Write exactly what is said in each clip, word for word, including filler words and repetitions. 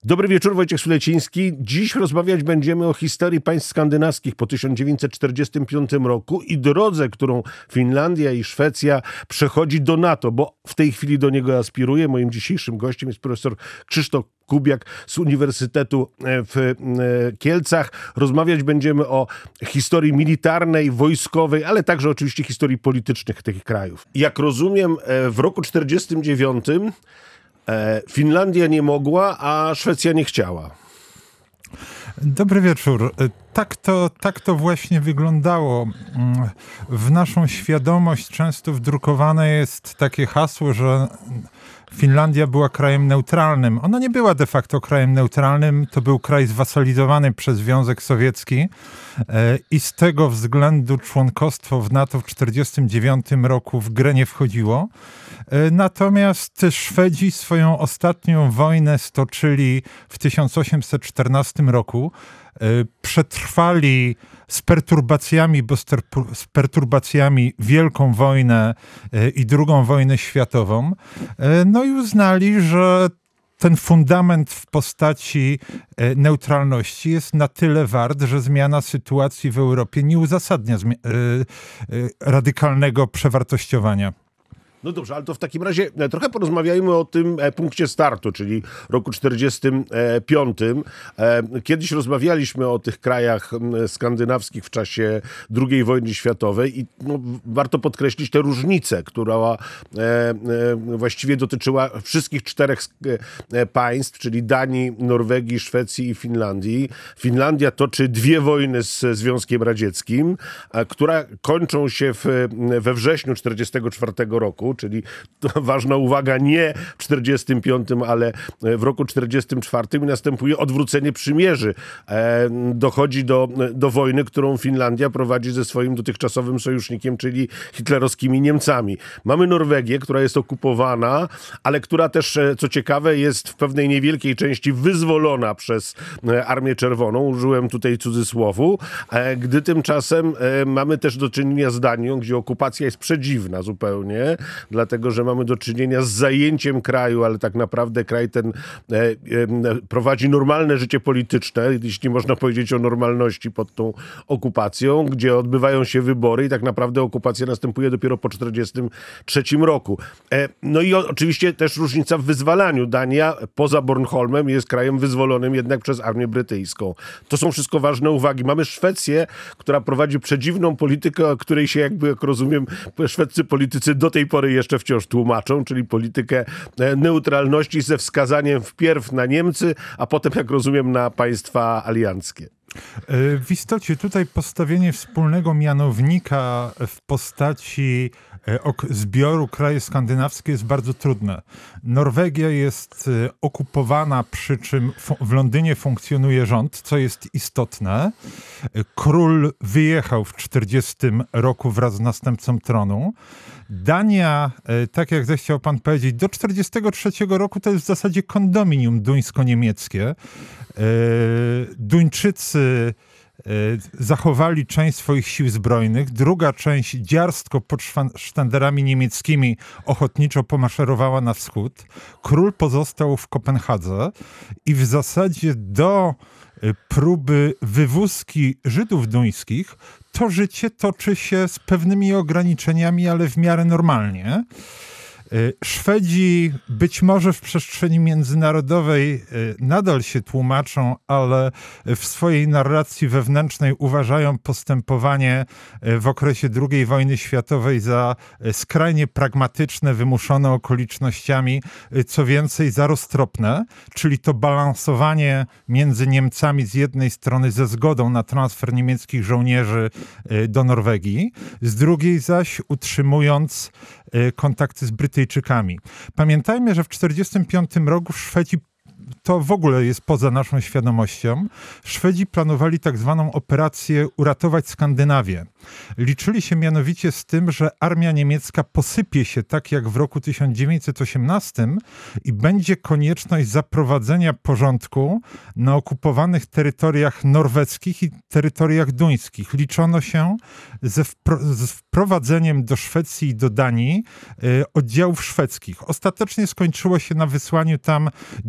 Dobry wieczór, Wojciech Suleciński. Dziś rozmawiać będziemy o historii państw skandynawskich po tysiąc dziewięćset czterdziestym piątym roku i drodze, którą Finlandia i Szwecja przechodzi do NATO, bo w tej chwili do niego aspiruje. Moim dzisiejszym gościem jest profesor Krzysztof Kubiak z Uniwersytetu w Kielcach. Rozmawiać będziemy o historii militarnej, wojskowej, ale także oczywiście historii politycznych tych krajów. Jak rozumiem, w roku czterdziestym dziewiątym Finlandia nie mogła, a Szwecja nie chciała. Dobry wieczór. Tak to, tak to właśnie wyglądało. W naszą świadomość często wdrukowane jest takie hasło, że Finlandia była krajem neutralnym. Ona nie była de facto krajem neutralnym. To był kraj zwasalizowany przez Związek Sowiecki i z tego względu członkostwo w NATO w tysiąc dziewięćset czterdziestym dziewiątym roku w grę nie wchodziło. Natomiast Szwedzi swoją ostatnią wojnę stoczyli w tysiąc osiemset czternastym roku. Przetrwali z perturbacjami, bo z perturbacjami Wielką Wojnę i drugą wojnę światową. No i uznali, że ten fundament w postaci neutralności jest na tyle wart, że zmiana sytuacji w Europie nie uzasadnia radykalnego przewartościowania. No dobrze, ale to w takim razie trochę porozmawiajmy o tym punkcie startu, czyli roku czterdziestym piątym. Kiedyś rozmawialiśmy o tych krajach skandynawskich w czasie drugiej wojny światowej i no, warto podkreślić tę różnicę, która właściwie dotyczyła wszystkich czterech państw, czyli Danii, Norwegii, Szwecji i Finlandii. Finlandia toczy dwie wojny z Związkiem Radzieckim, które kończą się w, we wrześniu czterdziestego czwartego roku. Czyli to ważna uwaga, nie w czterdziestym piątym, ale w roku czterdziestym czwartym i następuje odwrócenie przymierzy. E, dochodzi do, do wojny, którą Finlandia prowadzi ze swoim dotychczasowym sojusznikiem, czyli hitlerowskimi Niemcami. Mamy Norwegię, która jest okupowana, ale która też, co ciekawe, jest w pewnej niewielkiej części wyzwolona przez Armię Czerwoną. Użyłem tutaj cudzysłowu, e, gdy tymczasem e, mamy też do czynienia z Danią, gdzie okupacja jest przedziwna zupełnie, dlatego że mamy do czynienia z zajęciem kraju, ale tak naprawdę kraj ten e, e, prowadzi normalne życie polityczne, jeśli można powiedzieć o normalności pod tą okupacją, gdzie odbywają się wybory i tak naprawdę okupacja następuje dopiero po czterdziestym trzecim roku. E, no i o, oczywiście też różnica w wyzwalaniu. Dania poza Bornholmem jest krajem wyzwolonym jednak przez armię brytyjską. To są wszystko ważne uwagi. Mamy Szwecję, która prowadzi przedziwną politykę, o której się jakby, jak rozumiem, szwedzcy politycy do tej pory jeszcze wciąż tłumaczą, czyli politykę neutralności ze wskazaniem wpierw na Niemcy, a potem, jak rozumiem, na państwa alianckie. W istocie tutaj postawienie wspólnego mianownika w postaci zbioru krajów skandynawskich jest bardzo trudne. Norwegia jest okupowana, przy czym w Londynie funkcjonuje rząd, co jest istotne. Król wyjechał w czterdziestym roku wraz z następcą tronu. Dania, tak jak zechciał pan powiedzieć, do czterdziestego trzeciego roku to jest w zasadzie kondominium duńsko-niemieckie. Duńczycy zachowali część swoich sił zbrojnych, druga część dziarstko pod sztandarami niemieckimi ochotniczo pomaszerowała na wschód. Król pozostał w Kopenhadze i w zasadzie do próby wywózki Żydów duńskich to życie toczy się z pewnymi ograniczeniami, ale w miarę normalnie. Szwedzi być może w przestrzeni międzynarodowej nadal się tłumaczą, ale w swojej narracji wewnętrznej uważają postępowanie w okresie drugiej wojny światowej za skrajnie pragmatyczne, wymuszone okolicznościami, co więcej za roztropne, czyli to balansowanie między Niemcami z jednej strony ze zgodą na transfer niemieckich żołnierzy do Norwegii, z drugiej zaś utrzymując kontakty z Brytyjczykami. Pamiętajmy, że w tysiąc dziewięćset czterdziestym piątym roku Szwedzi, to w ogóle jest poza naszą świadomością, Szwedzi planowali tak zwaną operację Uratować Skandynawię. Liczyli się mianowicie z tym, że armia niemiecka posypie się tak jak w roku tysiąc dziewięćset osiemnastym i będzie konieczność zaprowadzenia porządku na okupowanych terytoriach norweskich i terytoriach duńskich. Liczono się ze wpro- z wprowadzeniem do Szwecji i do Danii y, oddziałów szwedzkich. Ostatecznie skończyło się na wysłaniu tam duńskich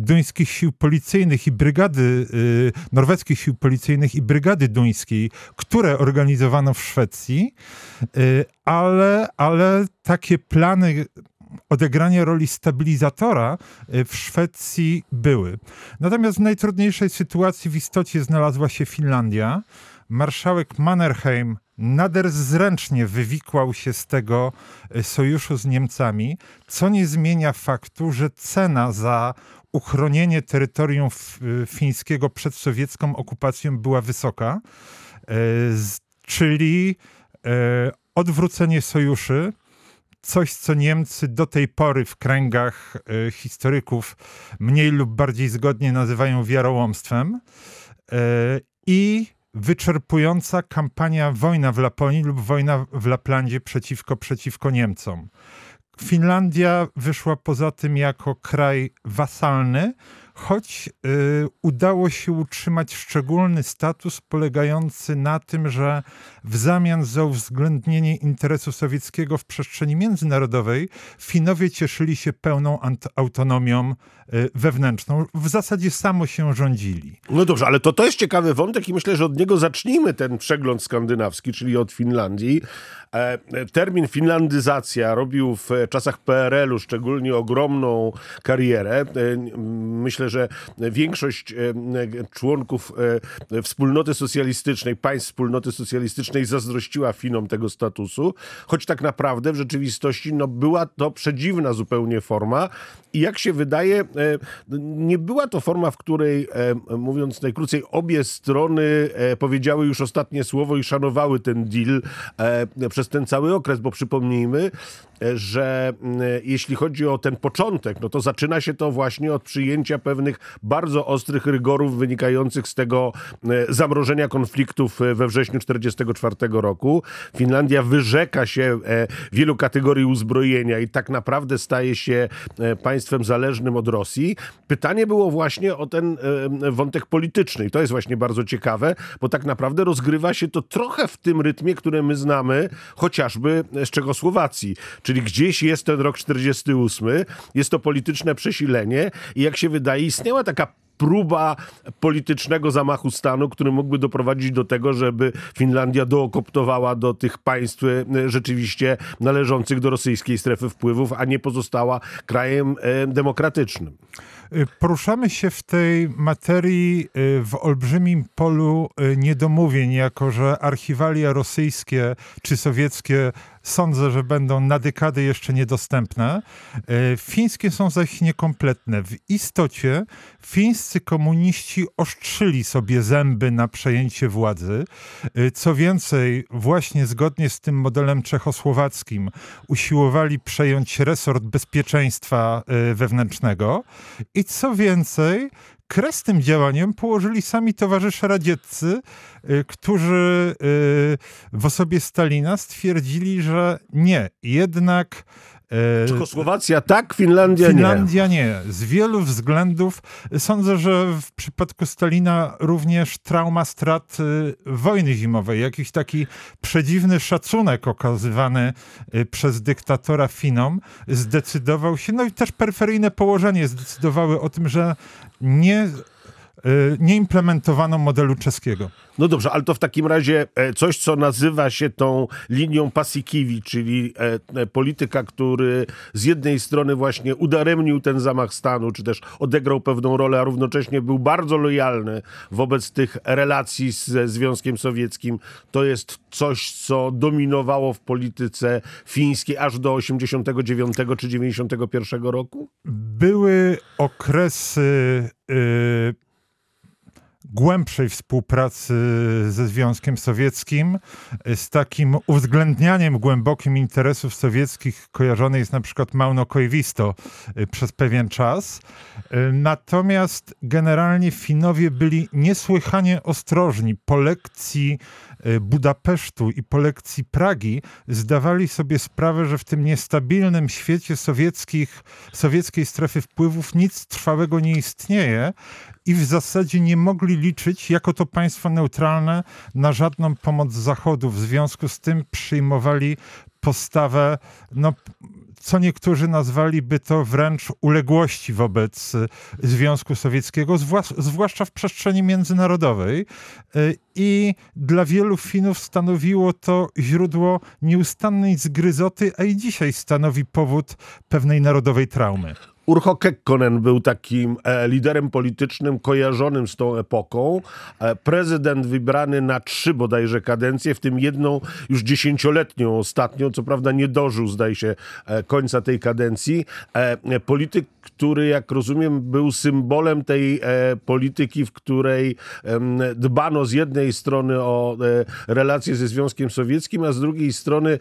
norweskich sił policyjnych i brygady, y, norweskich sił policyjnych i brygady duńskiej, które organizowano w Szwecji, y, ale, ale takie plany odegrania roli stabilizatora w Szwecji były. Natomiast w najtrudniejszej sytuacji w istocie znalazła się Finlandia. Marszałek Mannerheim nader zręcznie wywikłał się z tego sojuszu z Niemcami, co nie zmienia faktu, że cena za uchronienie terytorium fińskiego przed sowiecką okupacją była wysoka, czyli odwrócenie sojuszy, coś, co Niemcy do tej pory w kręgach y, historyków mniej lub bardziej zgodnie nazywają wiarołomstwem, y, i wyczerpująca kampania wojna w Laponii lub wojna w Laplandzie przeciwko, przeciwko Niemcom. Finlandia wyszła poza tym jako kraj wasalny, choć y, udało się utrzymać szczególny status polegający na tym, że w zamian za uwzględnienie interesu sowieckiego w przestrzeni międzynarodowej Finowie cieszyli się pełną autonomią y, wewnętrzną. W zasadzie samo się rządzili. No dobrze, ale to, to jest ciekawy wątek i myślę, że od niego zacznijmy ten przegląd skandynawski, czyli od Finlandii. E, termin finlandyzacja robił w czasach P R L u szczególnie ogromną karierę. E, myślę, że większość e, członków e, wspólnoty socjalistycznej, państw wspólnoty socjalistycznej zazdrościła Finom tego statusu, choć tak naprawdę w rzeczywistości no, była to przedziwna zupełnie forma i jak się wydaje, e, nie była to forma, w której, e, mówiąc najkrócej, obie strony e, powiedziały już ostatnie słowo i szanowały ten deal e, przez ten cały okres, bo przypomnijmy, że jeśli chodzi o ten początek, no to zaczyna się to właśnie od przyjęcia pewnych bardzo ostrych rygorów wynikających z tego zamrożenia konfliktów we wrześniu tysiąc dziewięćset czterdziestego czwartego roku. Finlandia wyrzeka się wielu kategorii uzbrojenia i tak naprawdę staje się państwem zależnym od Rosji. Pytanie było właśnie o ten wątek polityczny i to jest właśnie bardzo ciekawe, bo tak naprawdę rozgrywa się to trochę w tym rytmie, które my znamy chociażby z Czechosłowacji. Czyli gdzieś jest ten rok czterdziesty ósmy, jest to polityczne przesilenie i jak się wydaje, istniała taka próba politycznego zamachu stanu, który mógłby doprowadzić do tego, żeby Finlandia dookoptowała do tych państw rzeczywiście należących do rosyjskiej strefy wpływów, a nie pozostała krajem demokratycznym. Poruszamy się w tej materii w olbrzymim polu niedomówień, jako że archiwalia rosyjskie czy sowieckie sądzę, że będą na dekady jeszcze niedostępne. Fińskie są zaś niekompletne. W istocie fińscy komuniści ostrzyli sobie zęby na przejęcie władzy. Co więcej, właśnie zgodnie z tym modelem czechosłowackim usiłowali przejąć resort bezpieczeństwa wewnętrznego i co więcej, kres tym działaniem położyli sami towarzysze radzieccy, którzy w osobie Stalina stwierdzili, że nie, jednak Czechosłowacja tak, Finlandia, Finlandia nie. nie. Z wielu względów sądzę, że w przypadku Stalina również trauma strat wojny zimowej, jakiś taki przedziwny szacunek okazywany przez dyktatora Finom zdecydował się, no i też peryferyjne położenie zdecydowały o tym, że nie nie implementowano modelu czeskiego. No dobrze, ale to w takim razie coś, co nazywa się tą linią Paasikivi, czyli polityka, który z jednej strony właśnie udaremnił ten zamach stanu, czy też odegrał pewną rolę, a równocześnie był bardzo lojalny wobec tych relacji ze Związkiem Sowieckim. To jest coś, co dominowało w polityce fińskiej aż do osiemdziesiątego dziewiątego czy dziewięćdziesiątego pierwszego roku? Były okresy yy, głębszej współpracy ze Związkiem Sowieckim, z takim uwzględnianiem głębokim interesów sowieckich kojarzonej jest na przykład Mauno Koivisto przez pewien czas. Natomiast generalnie Finowie byli niesłychanie ostrożni. Po lekcji Budapesztu i po lekcji Pragi zdawali sobie sprawę, że w tym niestabilnym świecie sowieckich, sowieckiej strefy wpływów nic trwałego nie istnieje i w zasadzie nie mogli liczyć, jako to państwo neutralne, na żadną pomoc z Zachodu. W związku z tym przyjmowali postawę no, co niektórzy nazwaliby to wręcz uległości wobec Związku Sowieckiego, zwłaszcza w przestrzeni międzynarodowej. I dla wielu Finów stanowiło to źródło nieustannej zgryzoty, a i dzisiaj stanowi powód pewnej narodowej traumy. Urho Kekkonen był takim e, liderem politycznym kojarzonym z tą epoką. E, prezydent wybrany na trzy bodajże kadencje, w tym jedną już dziesięcioletnią ostatnią, co prawda nie dożył, zdaje się, e, końca tej kadencji. E, polityk, który, jak rozumiem, był symbolem tej e, polityki, w której e, dbano z jednej strony o e, relacje ze Związkiem Sowieckim, a z drugiej strony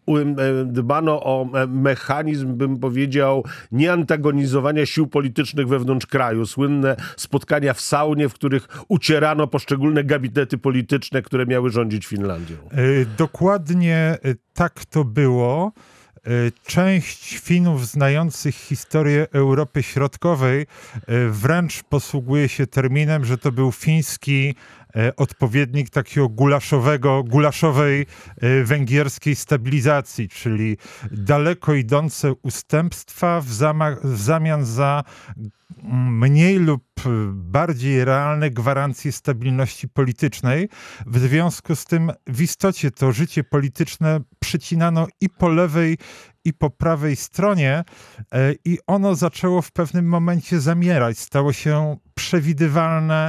dbano o mechanizm, bym powiedział, nieantagonizowania sił politycznych wewnątrz kraju. Słynne spotkania w saunie, w których ucierano poszczególne gabinety polityczne, które miały rządzić Finlandią. Dokładnie tak to było. Część Finów znających historię Europy Środkowej wręcz posługuje się terminem, że to był fiński odpowiednik takiego gulaszowego, gulaszowej węgierskiej stabilizacji, czyli daleko idące ustępstwa w, zamach, w zamian za mniej lub bardziej realne gwarancje stabilności politycznej. W związku z tym w istocie to życie polityczne przycinano i po lewej, i po prawej stronie i ono zaczęło w pewnym momencie zamierać. Stało się przewidywalne,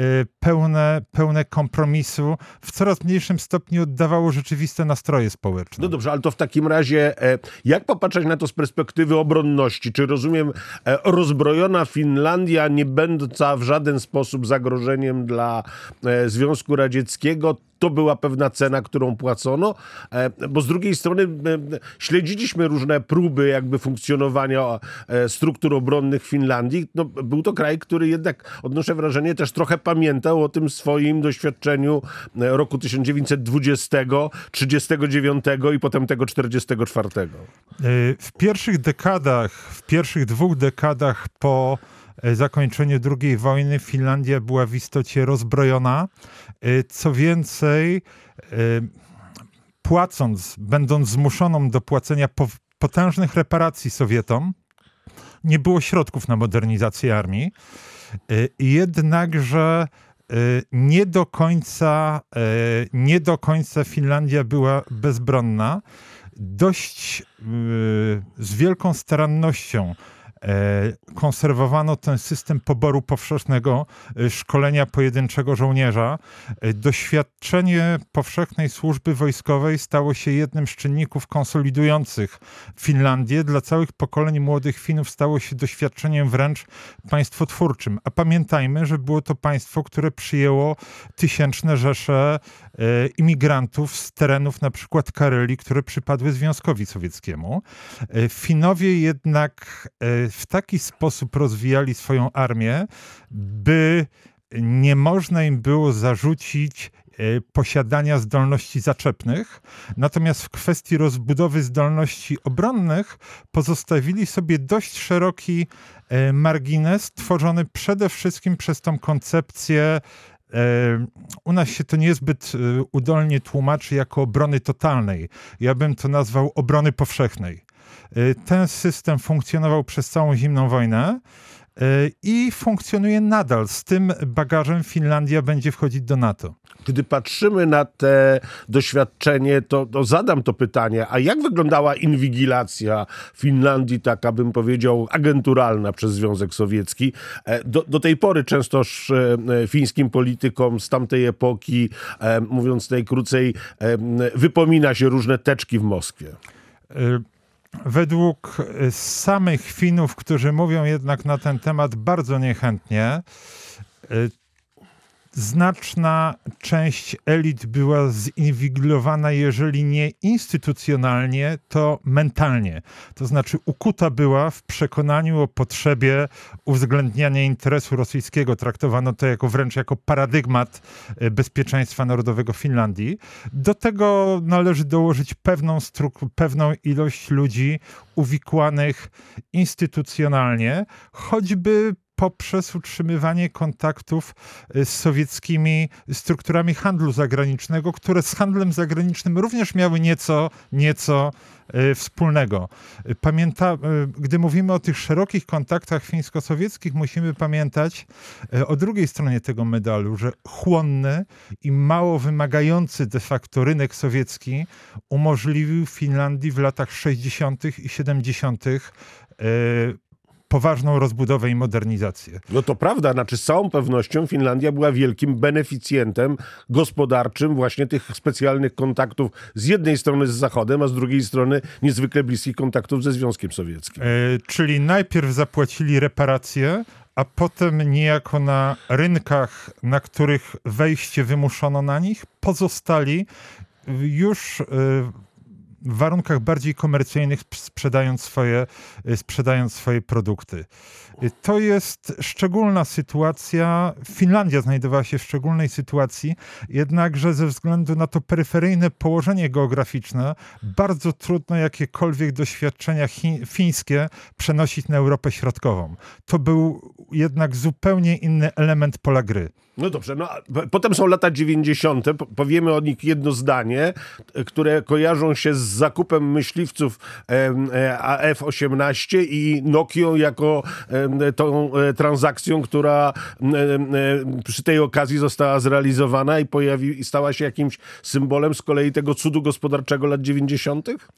pełne, pełne kompromisu. W coraz mniejszym stopniu oddawało rzeczywiste nastroje społeczne. No dobrze, ale to w takim razie jak popatrzeć na to z perspektywy obronności? Czy rozumiem, rozbrojona Finlandia, nie będąca w żaden sposób zagrożeniem dla Związku Radzieckiego, to była pewna cena, którą płacono, bo z drugiej strony śledziliśmy różne próby jakby funkcjonowania struktur obronnych Finlandii. No, był to kraj, który jednak, odnoszę wrażenie, też trochę pamiętał o tym swoim doświadczeniu roku tysiąc dziewięćset dwudziestego, trzydziestego dziewiątego i potem tego czterdziestego czwartego. W pierwszych dekadach, w pierwszych dwóch dekadach po zakończeniu drugiej wojny Finlandia była w istocie rozbrojona. Co więcej, płacąc, będąc zmuszoną do płacenia potężnych reparacji Sowietom, nie było środków na modernizację armii. Jednakże nie do końca, nie do końca Finlandia była bezbronna. Dość z wielką starannością konserwowano ten system poboru powszechnego, szkolenia pojedynczego żołnierza. Doświadczenie powszechnej służby wojskowej stało się jednym z czynników konsolidujących Finlandię. Dla całych pokoleń młodych Finów stało się doświadczeniem wręcz państwotwórczym. A pamiętajmy, że było to państwo, które przyjęło tysięczne rzesze imigrantów z terenów na przykład Karelii, które przypadły Związkowi Sowieckiemu. Finowie jednak w taki sposób rozwijali swoją armię, by nie można im było zarzucić posiadania zdolności zaczepnych, natomiast w kwestii rozbudowy zdolności obronnych pozostawili sobie dość szeroki margines, tworzony przede wszystkim przez tą koncepcję. U nas się to niezbyt udolnie tłumaczy jako obrony totalnej. Ja bym to nazwał obrony powszechnej. Ten system funkcjonował przez całą zimną wojnę i funkcjonuje nadal. Z tym bagażem Finlandia będzie wchodzić do NATO. Kiedy patrzymy na te doświadczenie, to, to zadam to pytanie, a jak wyglądała inwigilacja Finlandii, taka bym powiedział agenturalna przez Związek Sowiecki? Do, do tej pory częstoż fińskim politykom z tamtej epoki, mówiąc najkrócej, wypomina się różne teczki w Moskwie. Według samych Finów, którzy mówią jednak na ten temat bardzo niechętnie, znaczna część elit była zinwigilowana, jeżeli nie instytucjonalnie, to mentalnie. To znaczy ukuta była w przekonaniu o potrzebie uwzględniania interesu rosyjskiego. Traktowano to jako wręcz jako paradygmat bezpieczeństwa narodowego Finlandii. Do tego należy dołożyć pewną, struk- pewną ilość ludzi uwikłanych instytucjonalnie, choćby poprzez utrzymywanie kontaktów z sowieckimi strukturami handlu zagranicznego, które z handlem zagranicznym również miały nieco, nieco wspólnego. Pamięta, gdy mówimy o tych szerokich kontaktach fińsko-sowieckich, musimy pamiętać o drugiej stronie tego medalu, że chłonny i mało wymagający de facto rynek sowiecki umożliwił Finlandii w latach sześćdziesiątych i siedemdziesiątych poważną rozbudowę i modernizację. No to prawda, znaczy z całą pewnością Finlandia była wielkim beneficjentem gospodarczym właśnie tych specjalnych kontaktów z jednej strony z Zachodem, a z drugiej strony niezwykle bliskich kontaktów ze Związkiem Sowieckim. E, czyli najpierw zapłacili reparacje, a potem niejako na rynkach, na których wejście wymuszono na nich, pozostali już e, w warunkach bardziej komercyjnych sprzedając swoje, sprzedając swoje produkty. To jest szczególna sytuacja. Finlandia znajdowała się w szczególnej sytuacji, jednakże ze względu na to peryferyjne położenie geograficzne bardzo trudno jakiekolwiek doświadczenia chi- fińskie przenosić na Europę Środkową. To był jednak zupełnie inny element pola gry. No dobrze, no a potem są lata dziewięćdziesiąte. Powiemy o nich jedno zdanie, które kojarzą się z zakupem myśliwców A F osiemnaście i Nokią jako tą transakcją, która przy tej okazji została zrealizowana i, pojawi, i stała się jakimś symbolem z kolei tego cudu gospodarczego lat dziewięćdziesiątych?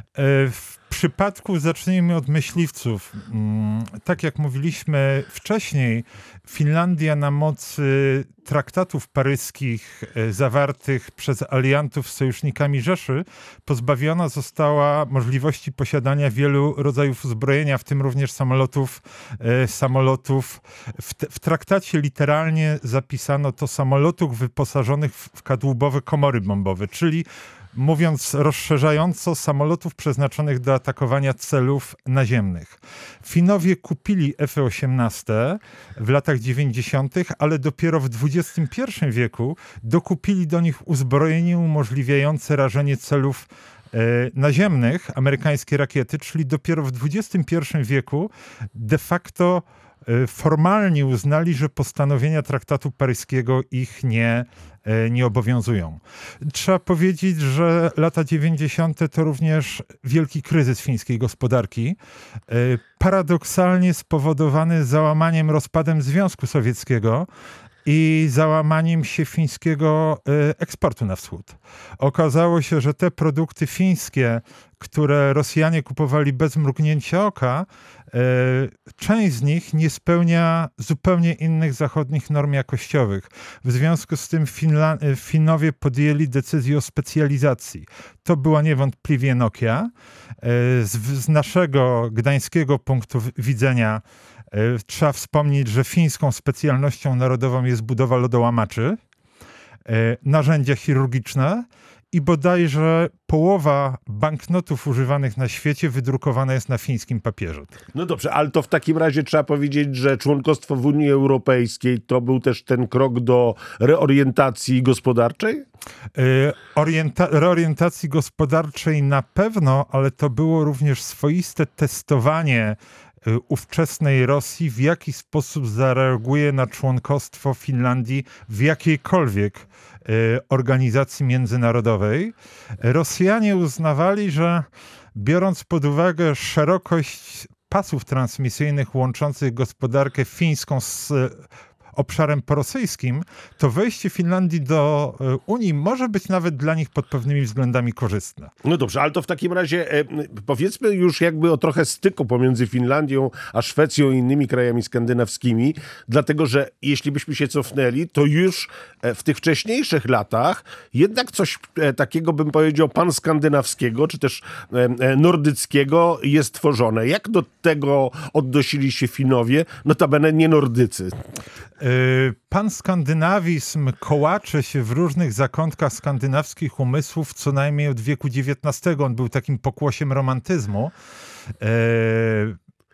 W przypadku, zacznijmy od myśliwców. Tak jak mówiliśmy wcześniej, Finlandia na mocy traktatów paryskich zawartych przez aliantów z sojusznikami Rzeszy pozbawiona została możliwości posiadania wielu rodzajów uzbrojenia, w tym również samolotów. samolotów. W, te, w traktacie literalnie zapisano to samolotów wyposażonych w, w kadłubowe komory bombowe, czyli mówiąc rozszerzająco, samolotów przeznaczonych do atakowania celów naziemnych. Finowie kupili F osiemnaście w latach dziewięćdziesiątych, ale dopiero w dwudziestym pierwszym wieku dokupili do nich uzbrojenie umożliwiające rażenie celów e, naziemnych, amerykańskie rakiety, czyli dopiero w dwudziestym pierwszym wieku de facto e, formalnie uznali, że postanowienia traktatu paryskiego ich nie nie obowiązują. Trzeba powiedzieć, że lata dziewięćdziesiąte to również wielki kryzys fińskiej gospodarki, paradoksalnie spowodowany załamaniem, rozpadem Związku Sowieckiego i załamaniem się fińskiego eksportu na wschód. Okazało się, że te produkty fińskie, które Rosjanie kupowali bez mrugnięcia oka, część z nich nie spełnia zupełnie innych zachodnich norm jakościowych. W związku z tym Finla- Finowie podjęli decyzję o specjalizacji. To była niewątpliwie Nokia. Z, z naszego gdańskiego punktu widzenia trzeba wspomnieć, że fińską specjalnością narodową jest budowa lodołamaczy, narzędzia chirurgiczne i bodajże połowa banknotów używanych na świecie wydrukowana jest na fińskim papierze. No dobrze, ale to w takim razie trzeba powiedzieć, że członkostwo w Unii Europejskiej to był też ten krok do reorientacji gospodarczej? Orienta- reorientacji gospodarczej na pewno, ale to było również swoiste testowanie ówczesnej Rosji, w jaki sposób zareaguje na członkostwo Finlandii w jakiejkolwiek organizacji międzynarodowej. Rosjanie uznawali, że biorąc pod uwagę szerokość pasów transmisyjnych łączących gospodarkę fińską z obszarem porosyjskim, to wejście Finlandii do Unii może być nawet dla nich pod pewnymi względami korzystne. No dobrze, ale to w takim razie e, powiedzmy już jakby o trochę styku pomiędzy Finlandią a Szwecją i innymi krajami skandynawskimi, dlatego że jeśli byśmy się cofnęli, to już w tych wcześniejszych latach jednak coś e, takiego, bym powiedział, panskandynawskiego, czy też e, nordyckiego jest tworzone. Jak do tego odnosili się Finowie, notabene nie Nordycy? Panskandynawizm kołacze się w różnych zakątkach skandynawskich umysłów co najmniej od wieku dziewiętnastego. On był takim pokłosiem romantyzmu.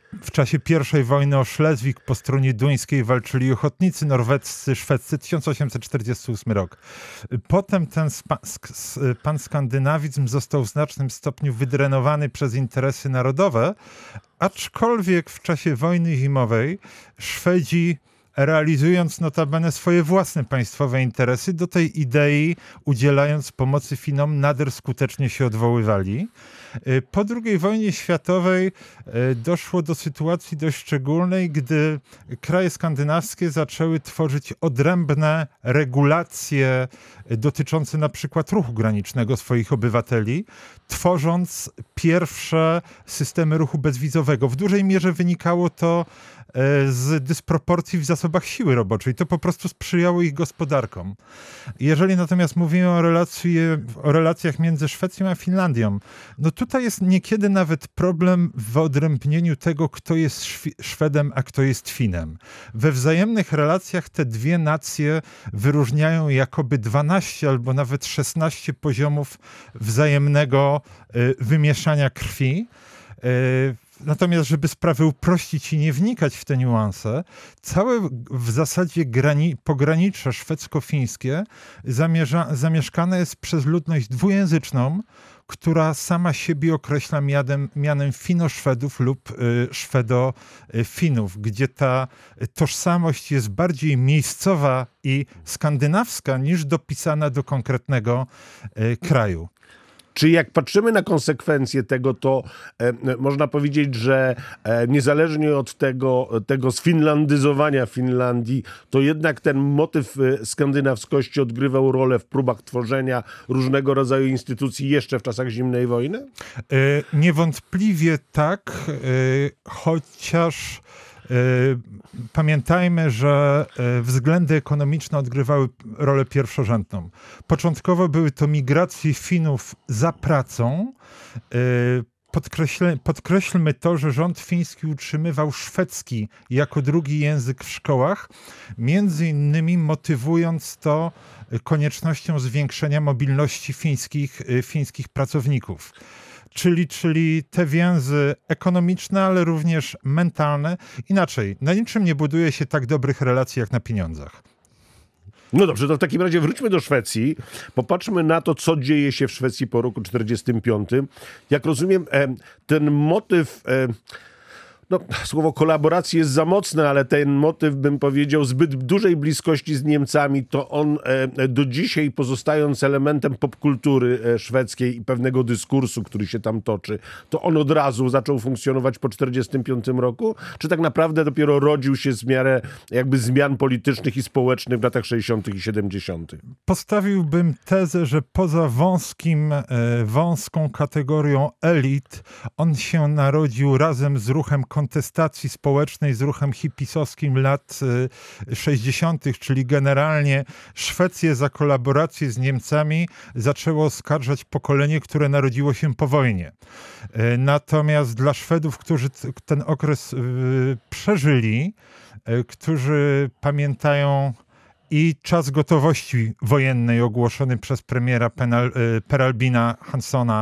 W czasie pierwszej wojny o Szlezwik po stronie duńskiej walczyli ochotnicy norwescy, szwedzcy, tysiąc osiemset czterdziesty ósmy rok. Potem ten spa, sk, panskandynawizm został w znacznym stopniu wydrenowany przez interesy narodowe, aczkolwiek w czasie wojny zimowej Szwedzi, realizując notabene swoje własne państwowe interesy, do tej idei, udzielając pomocy Finom, nader skutecznie się odwoływali. Po drugiej wojnie światowej doszło do sytuacji dość szczególnej, gdy kraje skandynawskie zaczęły tworzyć odrębne regulacje dotyczące na przykład ruchu granicznego swoich obywateli, tworząc pierwsze systemy ruchu bezwizowego. W dużej mierze wynikało to z dysproporcji w zasobach siły roboczej. To po prostu sprzyjało ich gospodarkom. Jeżeli natomiast mówimy o, relacji, o relacjach między Szwecją a Finlandią, no tutaj jest niekiedy nawet problem w wyodrębnieniu tego, kto jest Szwedem, a kto jest Finem. We wzajemnych relacjach te dwie nacje wyróżniają jakoby dwanaście albo nawet szesnaście poziomów wzajemnego wymieszania krwi. Natomiast, żeby sprawy uprościć i nie wnikać w te niuanse, całe w zasadzie grani- pogranicze szwedzko-fińskie zamierza- zamieszkane jest przez ludność dwujęzyczną, która sama siebie określa mianem, mianem Fino-Szwedów lub y, Szwedo-Finów, gdzie ta tożsamość jest bardziej miejscowa i skandynawska niż dopisana do konkretnego y, kraju. Czy jak patrzymy na konsekwencje tego, to e, można powiedzieć, że e, niezależnie od tego, tego sfinlandyzowania Finlandii, to jednak ten motyw e, skandynawskości odgrywał rolę w próbach tworzenia różnego rodzaju instytucji jeszcze w czasach zimnej wojny? E, niewątpliwie tak, e, chociaż pamiętajmy, że względy ekonomiczne odgrywały rolę pierwszorzędną. Początkowo były to migracje Finów za pracą. Podkreśl, podkreślmy to, że rząd fiński utrzymywał szwedzki jako drugi język w szkołach, między innymi motywując to koniecznością zwiększenia mobilności fińskich, fińskich pracowników. Czyli, czyli te więzy ekonomiczne, ale również mentalne. Inaczej, na niczym nie buduje się tak dobrych relacji jak na pieniądzach. No dobrze, to w takim razie wróćmy do Szwecji. Popatrzmy na to, co dzieje się w Szwecji po roku czterdziestym piątym. Jak rozumiem, ten motyw... No, słowo kolaboracji jest za mocne, ale ten motyw, bym powiedział, zbyt dużej bliskości z Niemcami, to on e, do dzisiaj, pozostając elementem popkultury e, szwedzkiej i pewnego dyskursu, który się tam toczy, to on od razu zaczął funkcjonować po czterdziestym piątym roku? Czy tak naprawdę dopiero rodził się z miarę jakby zmian politycznych i społecznych w latach sześćdziesiątych i siedemdziesiątych? Postawiłbym tezę, że poza wąskim, e, wąską kategorią elit, on się narodził razem z ruchem kontestacji społecznej, z ruchem hipisowskim lat sześćdziesiątych, czyli generalnie Szwecję za kolaborację z Niemcami zaczęło oskarżać pokolenie, które narodziło się po wojnie. Natomiast dla Szwedów, którzy ten okres przeżyli, którzy pamiętają i czas gotowości wojennej ogłoszony przez premiera Penal, Per Albina Hanssona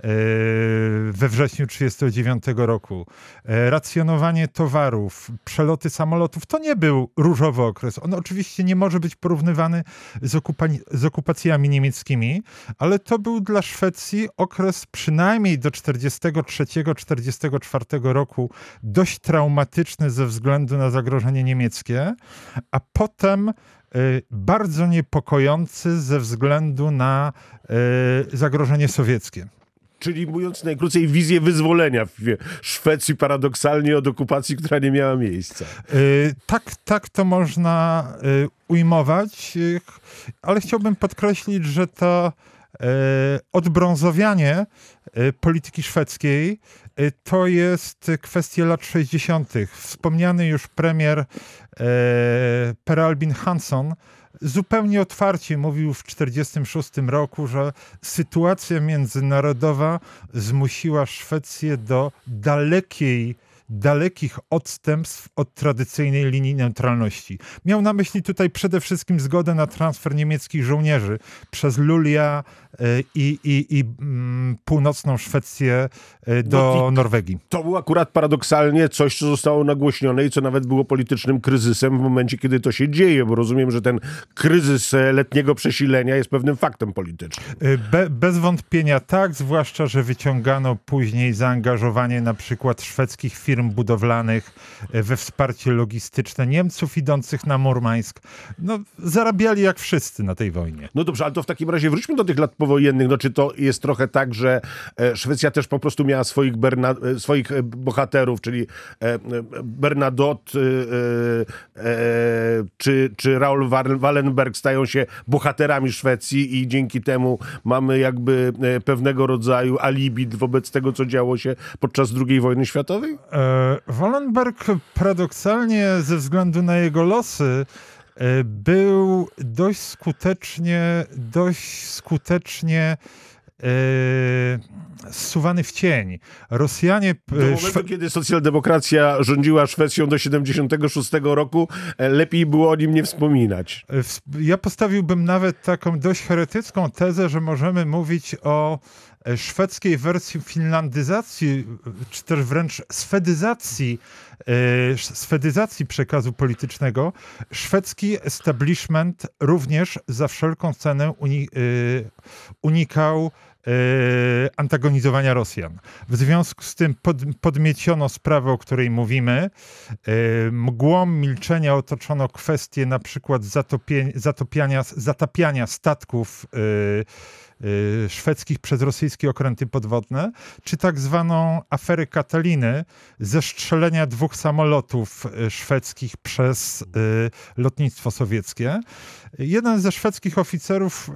we wrześniu tysiąc dziewięćset trzydziestego dziewiątego roku. Racjonowanie towarów, przeloty samolotów, to nie był różowy okres. On oczywiście nie może być porównywany z, okupa- z okupacjami niemieckimi, ale to był dla Szwecji okres przynajmniej do czterdziestego trzeciego czterdziestego czwartego roku dość traumatyczny ze względu na zagrożenie niemieckie, a potem bardzo niepokojący ze względu na zagrożenie sowieckie. Czyli mówiąc najkrócej, wizję wyzwolenia w Szwecji paradoksalnie od okupacji, która nie miała miejsca. Yy, tak, tak to można yy, ujmować, yy, ale chciałbym podkreślić, że to yy, odbrązowianie yy, polityki szwedzkiej yy, to jest kwestia lat sześćdziesiątych. Wspomniany już premier yy, Per Albin Hansson zupełnie otwarcie mówił w tysiąc dziewięćset czterdziestym szóstym roku, że sytuacja międzynarodowa zmusiła Szwecję do dalekiej dalekich odstępstw od tradycyjnej linii neutralności. Miał na myśli tutaj przede wszystkim zgodę na transfer niemieckich żołnierzy przez Lulia i, i, i mm, północną Szwecję do no Norwegii. To było akurat paradoksalnie coś, co zostało nagłośnione i co nawet było politycznym kryzysem w momencie, kiedy to się dzieje, bo rozumiem, że ten kryzys letniego przesilenia jest pewnym faktem politycznym. Be, bez wątpienia tak, zwłaszcza, że wyciągano później zaangażowanie na przykład szwedzkich firm budowlanych we wsparcie logistyczne Niemców idących na Murmańsk. No, zarabiali jak wszyscy na tej wojnie. No dobrze, ale to w takim razie wróćmy do tych lat powojennych. No, czy to jest trochę tak, że Szwecja też po prostu miała swoich, Berna, swoich bohaterów, czyli Bernadotte czy, czy Raoul Wallenberg stają się bohaterami Szwecji i dzięki temu mamy jakby pewnego rodzaju alibi wobec tego, co działo się podczas drugiej wojny światowej? E, Wallenberg paradoksalnie ze względu na jego losy był dość skutecznie, dość skutecznie Yy, zsuwany w cień. Rosjanie... Do momentu, Szwe... kiedy socjaldemokracja rządziła Szwecją do siedemdziesiątego szóstego roku, lepiej było o nim nie wspominać. Ja postawiłbym nawet taką dość heretycką tezę, że możemy mówić o szwedzkiej wersji finlandyzacji, czy też wręcz swedyzacji, swedyzacji przekazu politycznego. Szwedzki establishment również za wszelką cenę unikał antagonizowania Rosjan. W związku z tym pod, podmieciono sprawę, o której mówimy. Mgłą milczenia otoczono kwestię na przykład zatopie, zatopiania, zatapiania statków szwedzkich przez rosyjskie okręty podwodne, czy tak zwaną aferę Kataliny, zestrzelenia dwóch samolotów szwedzkich przez lotnictwo sowieckie. Jeden ze szwedzkich oficerów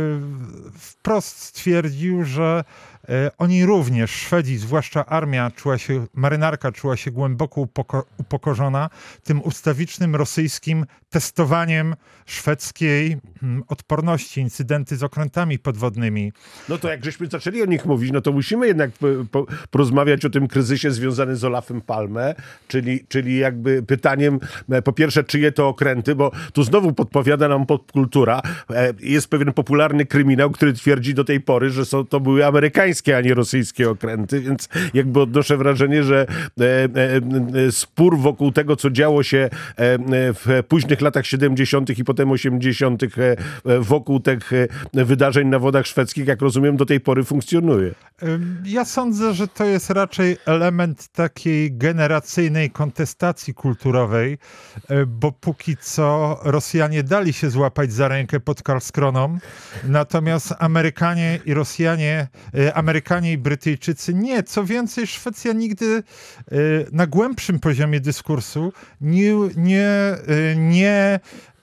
wprost stwierdził, że oni również, Szwedzi, zwłaszcza armia, czuła się, marynarka czuła się głęboko upoko- upokorzona tym ustawicznym rosyjskim testowaniem szwedzkiej odporności, incydenty z okrętami podwodnymi. No to jak żeśmy zaczęli o nich mówić, no to musimy jednak po, po, porozmawiać o tym kryzysie związanym z Olafem Palme, czyli, czyli jakby pytaniem, po pierwsze, czyje to okręty, bo tu znowu podpowiada nam popkultura. Jest pewien popularny kryminał, który twierdzi do tej pory, że są, to były amerykańskie, a nie rosyjskie okręty, więc jakby odnoszę wrażenie, że e, e, spór wokół tego, co działo się e, w późnych latach siedemdziesiątych i potem osiemdziesiątych e, wokół tych e, wydarzeń na wodach szwedzkich, jak rozumiem, do tej pory funkcjonuje. Ja sądzę, że to jest raczej element takiej generacyjnej kontestacji kulturowej, bo póki co Rosjanie dali się złapać za rękę pod Karlskroną, natomiast Amerykanie i Rosjanie, Amerykanie i Brytyjczycy nie. Co więcej, Szwecja nigdy na głębszym poziomie dyskursu nie, nie, nie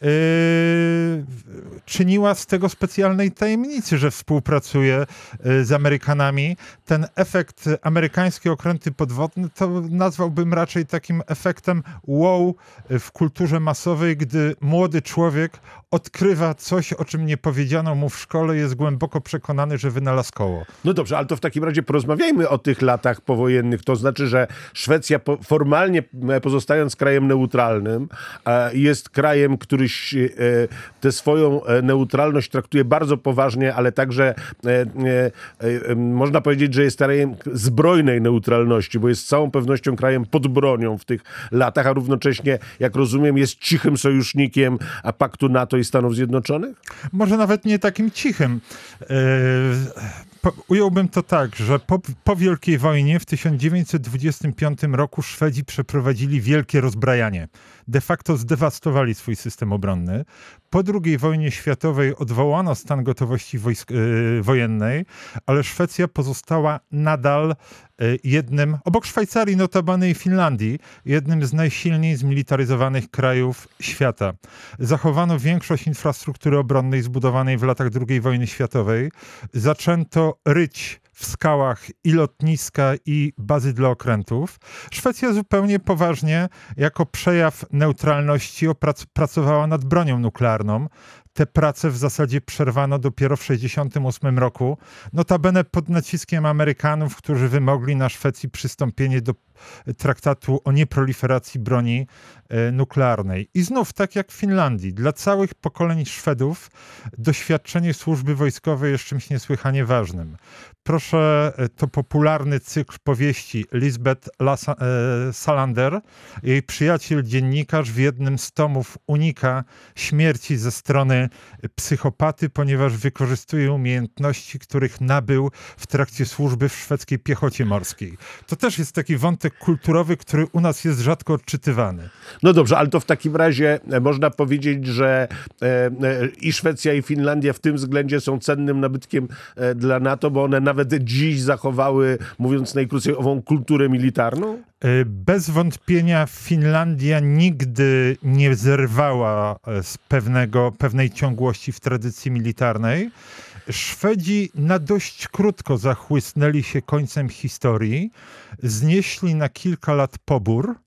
Yy, czyniła z tego specjalnej tajemnicy, że współpracuje yy, z Amerykanami. Ten efekt amerykańskie okręty podwodne to nazwałbym raczej takim efektem wow w kulturze masowej, gdy młody człowiek odkrywa coś, o czym nie powiedziano mu w szkole, jest głęboko przekonany, że wynalazł koło. No dobrze, ale to w takim razie porozmawiajmy o tych latach powojennych. To znaczy, że Szwecja po, formalnie pozostając krajem neutralnym, jest krajem, który tę swoją neutralność traktuje bardzo poważnie, ale także można powiedzieć, że jest krajem zbrojnej neutralności, bo jest z całą pewnością krajem pod bronią w tych latach, a równocześnie, jak rozumiem, jest cichym sojusznikiem paktu NATO i Stanów Zjednoczonych? Może nawet nie takim cichym. Po, ująłbym to tak, że po, po Wielkiej Wojnie w tysiąc dziewięćset dwudziestym piątym roku Szwedzi przeprowadzili wielkie rozbrajanie. De facto zdewastowali swój system obronny. Po drugiej wojnie światowej odwołano stan gotowości wojsk, yy, wojennej, ale Szwecja pozostała nadal yy, jednym, obok Szwajcarii notabene i Finlandii, jednym z najsilniej zmilitaryzowanych krajów świata. Zachowano większość infrastruktury obronnej zbudowanej w latach drugiej wojny światowej. Zaczęto ryć w skałach i lotniska, i bazy dla okrętów. Szwecja zupełnie poważnie, jako przejaw neutralności, oprac- pracowała nad bronią nuklearną. Te prace w zasadzie przerwano dopiero w tysiąc dziewięćset sześćdziesiątym ósmym roku. Notabene pod naciskiem Amerykanów, którzy wymogli na Szwecji przystąpienie do traktatu o nieproliferacji broni e, nuklearnej. I znów, tak jak w Finlandii, dla całych pokoleń Szwedów doświadczenie służby wojskowej jest czymś niesłychanie ważnym. Proszę, to popularny cykl powieści Lisbeth Lasa, e, Salander. Jej przyjaciel dziennikarz w jednym z tomów unika śmierci ze strony psychopaty, ponieważ wykorzystuje umiejętności, których nabył w trakcie służby w szwedzkiej piechocie morskiej. To też jest taki wątek kulturowy, który u nas jest rzadko odczytywany. No dobrze, ale to w takim razie można powiedzieć, że e, i Szwecja, i Finlandia w tym względzie są cennym nabytkiem e, dla NATO, bo one nawet dziś zachowały, mówiąc najkrócej, ową kulturę militarną? Bez wątpienia Finlandia nigdy nie zerwała z pewnego, pewnej ciągłości w tradycji militarnej. Szwedzi na dość krótko zachłysnęli się końcem historii, znieśli na kilka lat pobór,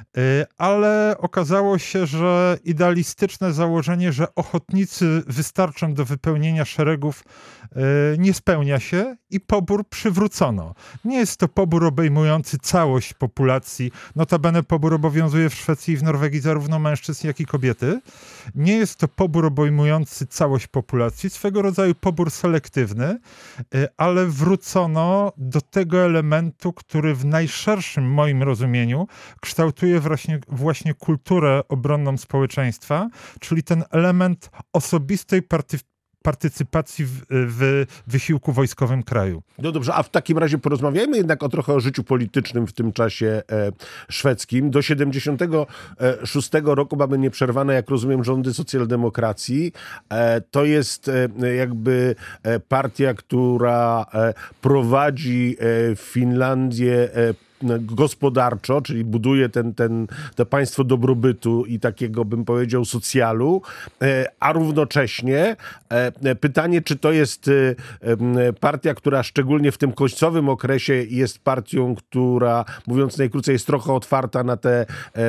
ale okazało się, że idealistyczne założenie, że ochotnicy wystarczą do wypełnienia szeregów, nie spełnia się i pobór przywrócono. Nie jest to pobór obejmujący całość populacji. Notabene pobór obowiązuje w Szwecji i w Norwegii zarówno mężczyzn, jak i kobiety. Nie jest to pobór obejmujący całość populacji, swego rodzaju pobór selektywny, ale wrócono do tego elementu, który w najszerszym moim rozumieniu kształtuje właśnie, właśnie kulturę obronną społeczeństwa, czyli ten element osobistej party, partycypacji w, w wysiłku wojskowym kraju. No dobrze, a w takim razie porozmawiajmy jednak o trochę o życiu politycznym w tym czasie e, szwedzkim. Do siedemdziesiątego szóstego roku mamy nieprzerwane, jak rozumiem, rządy socjaldemokracji. E, to jest e, jakby e, partia, która e, prowadzi e, Finlandię e, gospodarczo, czyli buduje ten, ten, to państwo dobrobytu i takiego, bym powiedział, socjalu, a równocześnie pytanie, czy to jest partia, która szczególnie w tym końcowym okresie jest partią, która, mówiąc najkrócej, jest trochę otwarta na te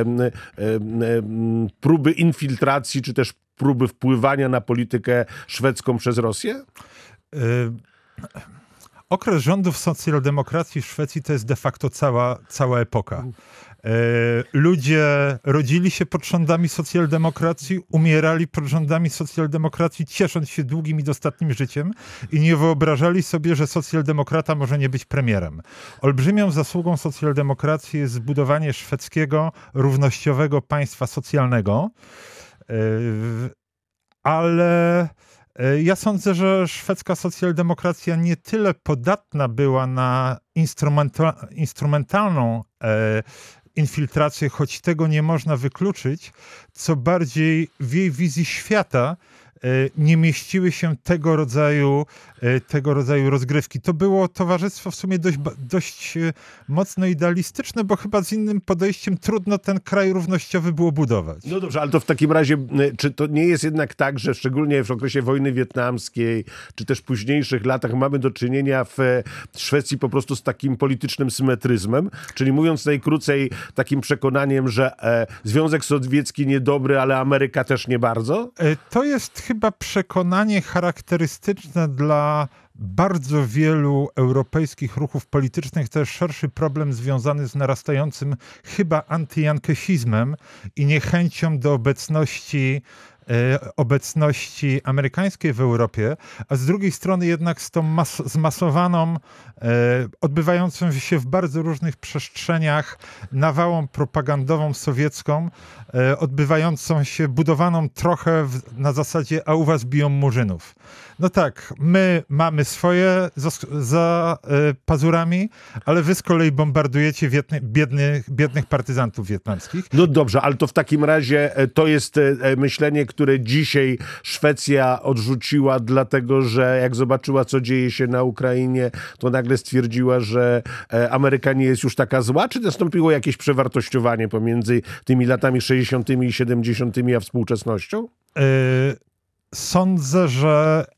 próby infiltracji, czy też próby wpływania na politykę szwedzką przez Rosję? Y- Okres rządów socjaldemokracji w Szwecji to jest de facto cała, cała epoka. E, ludzie rodzili się pod rządami socjaldemokracji, umierali pod rządami socjaldemokracji, ciesząc się długim i dostatnim życiem i nie wyobrażali sobie, że socjaldemokrata może nie być premierem. Olbrzymią zasługą socjaldemokracji jest zbudowanie szwedzkiego, równościowego państwa socjalnego, e, ale ja sądzę, że szwedzka socjaldemokracja nie tyle podatna była na instrumenta- instrumentalną e, infiltrację, choć tego nie można wykluczyć, co bardziej w jej wizji świata e, nie mieściły się tego rodzaju, e, tego rodzaju rozgrywki. To było towarzystwo w sumie dość, dość e, mocno idealistyczne, bo chyba z innym podejściem trudno ten kraj równościowy było budować. No dobrze, ale to w takim razie, czy to nie jest jednak tak, że szczególnie w okresie wojny wietnamskiej, czy też późniejszych latach mamy do czynienia w Szwecji po prostu z takim politycznym symetryzmem, czyli mówiąc najkrócej takim przekonaniem, że e, Związek Sowiecki niedobry, ale Ameryka też nie bardzo? E, to jest chyba przekonanie charakterystyczne dla bardzo wielu europejskich ruchów politycznych. To jest szerszy problem związany z narastającym chyba antyjankesizmem i niechęcią do obecności obecności amerykańskiej w Europie, a z drugiej strony jednak z tą mas- zmasowaną, e, odbywającą się w bardzo różnych przestrzeniach nawałą propagandową sowiecką, e, odbywającą się, budowaną trochę w, na zasadzie a u was biją murzynów. No tak, my mamy swoje za, za e, pazurami, ale wy z kolei bombardujecie wietny, biednych, biednych partyzantów wietnamskich. No dobrze, ale to w takim razie e, to jest e, myślenie, które dzisiaj Szwecja odrzuciła, dlatego że jak zobaczyła, co dzieje się na Ukrainie, to nagle stwierdziła, że e, Ameryka nie jest już taka zła, czy nastąpiło jakieś przewartościowanie pomiędzy tymi latami sześćdziesiątymi i siedemdziesiątymi a współczesnością? E, Sądzę, że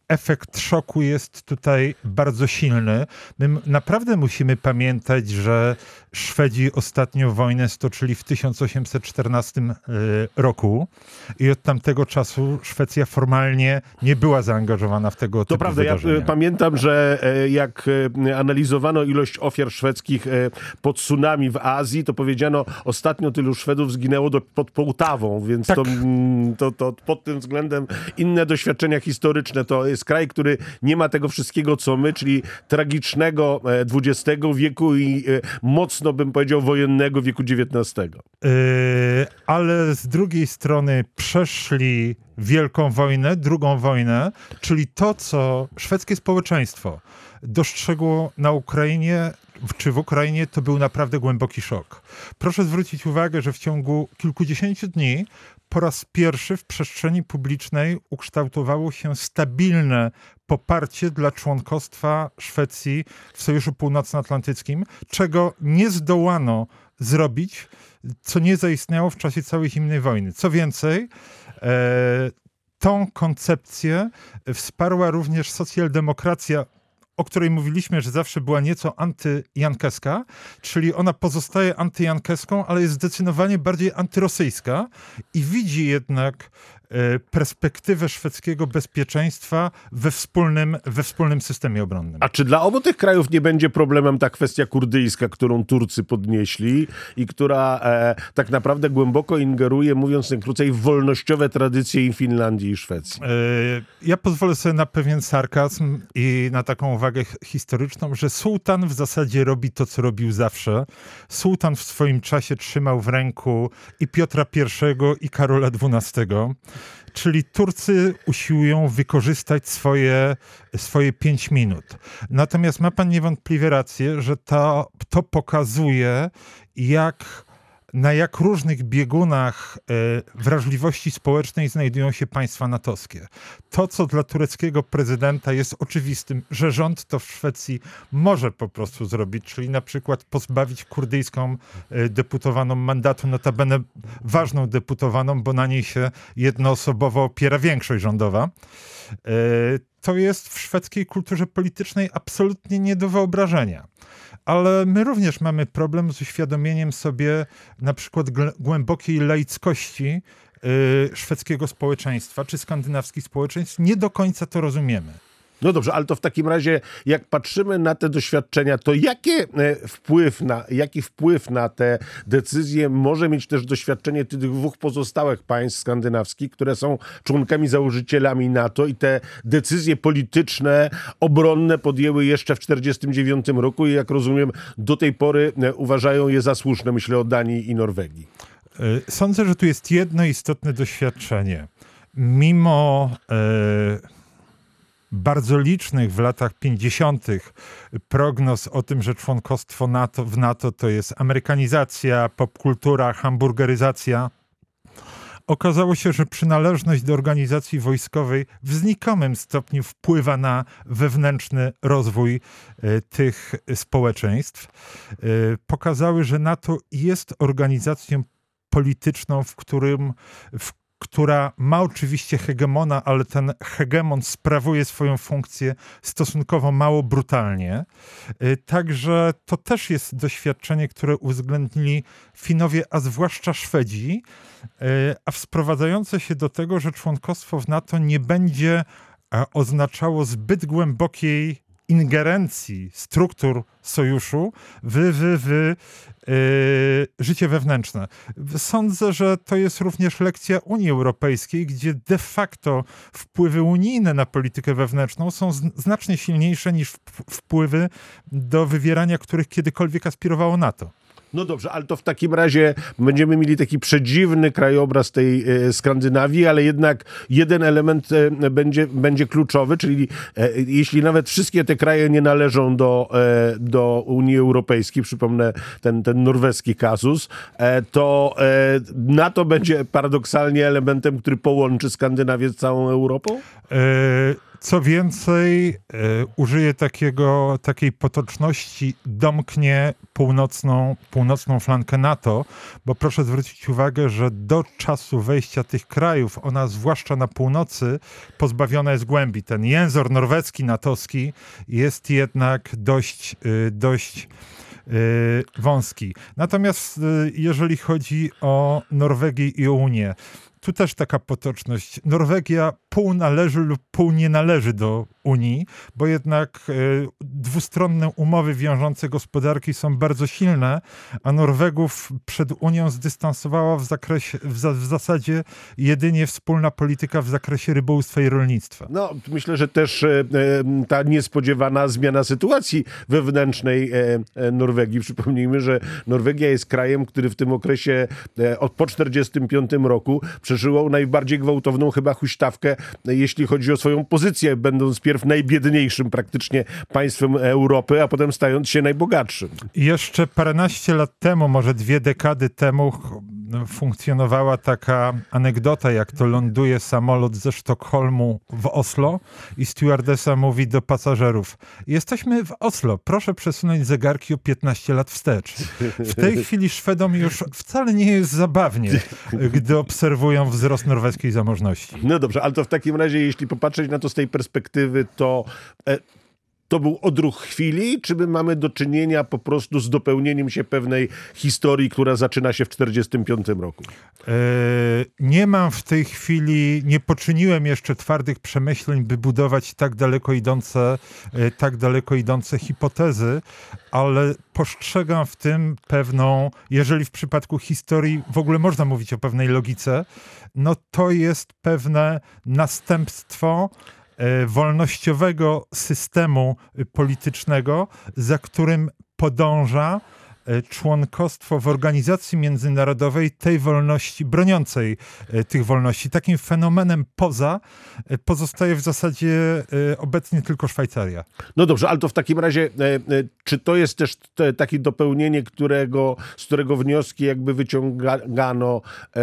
efekt szoku jest tutaj bardzo silny. My naprawdę musimy pamiętać, że Szwedzi ostatnio wojnę stoczyli w tysiąc osiemset czternastym roku i od tamtego czasu Szwecja formalnie nie była zaangażowana w tego to typu prawda, wydarzenia. Ja pamiętam, że jak analizowano ilość ofiar szwedzkich po tsunami w Azji, to powiedziano, ostatnio tylu Szwedów zginęło do, pod Połtawą, więc tak. to, to, to pod tym względem inne doświadczenia historyczne. To jest kraj, który nie ma tego wszystkiego, co my, czyli tragicznego dwudziestego wieku i mocno, bym powiedział, wojennego wieku dziewiętnastego. Yy, ale z drugiej strony przeszli Wielką Wojnę, drugą wojnę, czyli to, co szwedzkie społeczeństwo dostrzegło na Ukrainie, czy w Ukrainie, to był naprawdę głęboki szok. Proszę zwrócić uwagę, że w ciągu kilkudziesięciu dni po raz pierwszy w przestrzeni publicznej ukształtowało się stabilne poparcie dla członkostwa Szwecji w Sojuszu Północnoatlantyckim, czego nie zdołano zrobić, co nie zaistniało w czasie całej zimnej wojny. Co więcej, e, tą koncepcję wsparła również socjaldemokracja, o której mówiliśmy, że zawsze była nieco antyjankeska, czyli ona pozostaje antyjankeską, ale jest zdecydowanie bardziej antyrosyjska i widzi jednak e, perspektywę szwedzkiego bezpieczeństwa we wspólnym, we wspólnym systemie obronnym. A czy dla obu tych krajów nie będzie problemem ta kwestia kurdyjska, którą Turcy podnieśli i która e, tak naprawdę głęboko ingeruje, mówiąc najkrócej, w wolnościowe tradycje i Finlandii i Szwecji? E, ja pozwolę sobie na pewien sarkazm i na taką uwagę historyczną, że sułtan w zasadzie robi to, co robił zawsze. Sułtan w swoim czasie trzymał w ręku i Piotra Pierwszego, i Karola Dwunastego. Czyli Turcy usiłują wykorzystać swoje, swoje pięć minut. Natomiast ma pan niewątpliwie rację, że to, to pokazuje, jak na jak różnych biegunach e, wrażliwości społecznej znajdują się państwa natowskie. To, co dla tureckiego prezydenta jest oczywistym, że rząd to w Szwecji może po prostu zrobić, czyli na przykład pozbawić kurdyjską e, deputowaną mandatu, notabene ważną deputowaną, bo na niej się jednoosobowo opiera większość rządowa. E, to jest w szwedzkiej kulturze politycznej absolutnie nie do wyobrażenia. Ale my również mamy problem z uświadomieniem sobie na przykład głębokiej laickości yy, szwedzkiego społeczeństwa czy skandynawskich społeczeństw. Nie do końca to rozumiemy. No dobrze, ale to w takim razie, jak patrzymy na te doświadczenia, to jaki wpływ na, jaki wpływ na te decyzje może mieć też doświadczenie tych dwóch pozostałych państw skandynawskich, które są członkami założycielami NATO i te decyzje polityczne, obronne podjęły jeszcze w tysiąc dziewięćset czterdziestym dziewiątym roku i jak rozumiem, do tej pory uważają je za słuszne, myślę o Danii i Norwegii. Sądzę, że tu jest jedno istotne doświadczenie. Mimo e... bardzo licznych w latach pięćdziesiątych prognoz o tym, że członkostwo NATO, w NATO to jest amerykanizacja, popkultura, hamburgeryzacja. Okazało się, że przynależność do organizacji wojskowej w znikomym stopniu wpływa na wewnętrzny rozwój e, tych społeczeństw. E, pokazały, że NATO jest organizacją polityczną, w którym w która ma oczywiście hegemona, ale ten hegemon sprawuje swoją funkcję stosunkowo mało brutalnie. Także to też jest doświadczenie, które uwzględnili Finowie, a zwłaszcza Szwedzi, a sprowadzające się do tego, że członkostwo w NATO nie będzie oznaczało zbyt głębokiej ingerencji struktur sojuszu w, w, w yy, życie wewnętrzne. Sądzę, że to jest również lekcja Unii Europejskiej, gdzie de facto wpływy unijne na politykę wewnętrzną są znacznie silniejsze niż wpływy do wywierania, których kiedykolwiek aspirowało NATO. No dobrze, ale to w takim razie będziemy mieli taki przedziwny krajobraz tej e, Skandynawii, ale jednak jeden element e, będzie, będzie kluczowy, czyli e, jeśli nawet wszystkie te kraje nie należą do, e, do Unii Europejskiej, przypomnę ten, ten norweski kasus, e, to e, NATO będzie paradoksalnie elementem, który połączy Skandynawię z całą Europą? E- Co więcej, y, użyję takiego, takiej potoczności, domknie północną, północną flankę NATO, bo proszę zwrócić uwagę, że do czasu wejścia tych krajów, ona zwłaszcza na północy, pozbawiona jest głębi. Ten język norweski, natowski jest jednak dość, y, dość y, wąski. Natomiast y, jeżeli chodzi o Norwegię i o Unię, tu też taka potoczność. Norwegia pół należy lub pół nie należy do Unii, bo jednak y, dwustronne umowy wiążące gospodarki są bardzo silne, a Norwegów przed Unią zdystansowała w, zakresie, w, za, w zasadzie jedynie wspólna polityka w zakresie rybołówstwa i rolnictwa. No, myślę, że też e, ta niespodziewana zmiana sytuacji wewnętrznej e, e, Norwegii. Przypomnijmy, że Norwegia jest krajem, który w tym okresie e, od po czterdziestym piątym roku przeżył najbardziej gwałtowną chyba huśtawkę, jeśli chodzi o swoją pozycję, będąc pierw najbiedniejszym praktycznie państwem Europy, a potem stając się najbogatszym. Jeszcze paręnaście lat temu, może dwie dekady temu funkcjonowała taka anegdota, jak to ląduje samolot ze Sztokholmu w Oslo i stewardesa mówi do pasażerów: jesteśmy w Oslo, proszę przesunąć zegarki o piętnaście lat wstecz. W tej chwili Szwedom już wcale nie jest zabawnie, gdy obserwują wzrost norweskiej zamożności. No dobrze, ale to w takim razie, jeśli popatrzeć na to z tej perspektywy, to e, to był odruch chwili, czy my mamy do czynienia po prostu z dopełnieniem się pewnej historii, która zaczyna się w czterdziestym piątym roku? E, nie mam w tej chwili, nie poczyniłem jeszcze twardych przemyśleń, by budować tak daleko idące, e, tak daleko idące hipotezy, ale postrzegam w tym pewną, jeżeli w przypadku historii w ogóle można mówić o pewnej logice, no to jest pewne następstwo wolnościowego systemu politycznego, za którym podąża członkostwo w organizacji międzynarodowej tej wolności, broniącej tych wolności. Takim fenomenem poza pozostaje w zasadzie obecnie tylko Szwajcaria. No dobrze, ale to w takim razie, czy to jest też te, takie dopełnienie, którego, z którego wnioski jakby wyciągano,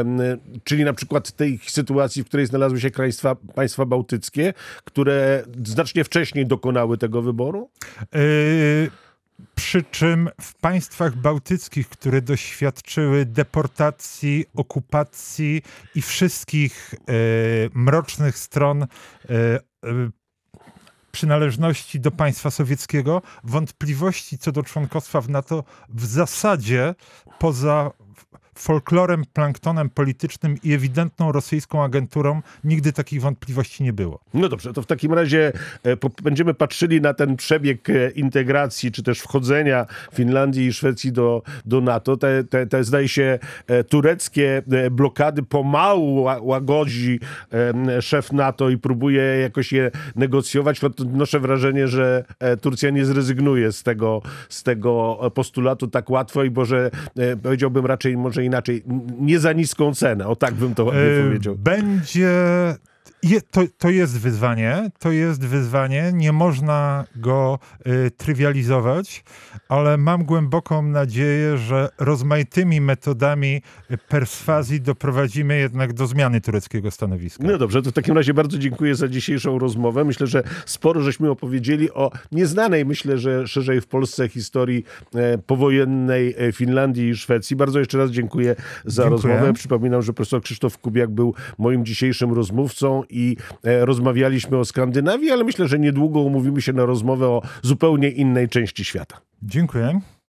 czyli na przykład tej sytuacji, w której znalazły się państwa, państwa bałtyckie, które znacznie wcześniej dokonały tego wyboru? Yy... Przy czym w państwach bałtyckich, które doświadczyły deportacji, okupacji i wszystkich e, mrocznych stron e, e, przynależności do państwa sowieckiego, wątpliwości co do członkostwa w NATO w zasadzie poza folklorem, planktonem politycznym i ewidentną rosyjską agenturą nigdy takich wątpliwości nie było. No dobrze, to w takim razie e, po, będziemy patrzyli na ten przebieg e, integracji, czy też wchodzenia Finlandii i Szwecji do, do NATO. Te, te, te zdaje się e, tureckie e, blokady pomału ła, łagodzi e, szef NATO i próbuje jakoś je negocjować. Noszę wrażenie, że e, Turcja nie zrezygnuje z tego, z tego postulatu tak łatwo i może e, powiedziałbym raczej może inaczej, nie za niską cenę, o tak bym to ładnie powiedział. Będzie, je, to, to jest wyzwanie, to jest wyzwanie, nie można go y, trywializować, ale mam głęboką nadzieję, że rozmaitymi metodami perswazji doprowadzimy jednak do zmiany tureckiego stanowiska. No dobrze, to w takim razie bardzo dziękuję za dzisiejszą rozmowę. Myślę, że sporo żeśmy opowiedzieli o nieznanej, myślę, że szerzej w Polsce historii e, powojennej Finlandii i Szwecji. Bardzo jeszcze raz dziękuję za Dziękuję. rozmowę. Przypominam, że profesor Krzysztof Kubiak był moim dzisiejszym rozmówcą i e, rozmawialiśmy o Skandynawii, ale myślę, że niedługo umówimy się na rozmowę o zupełnie innej części świata. Dziękuję.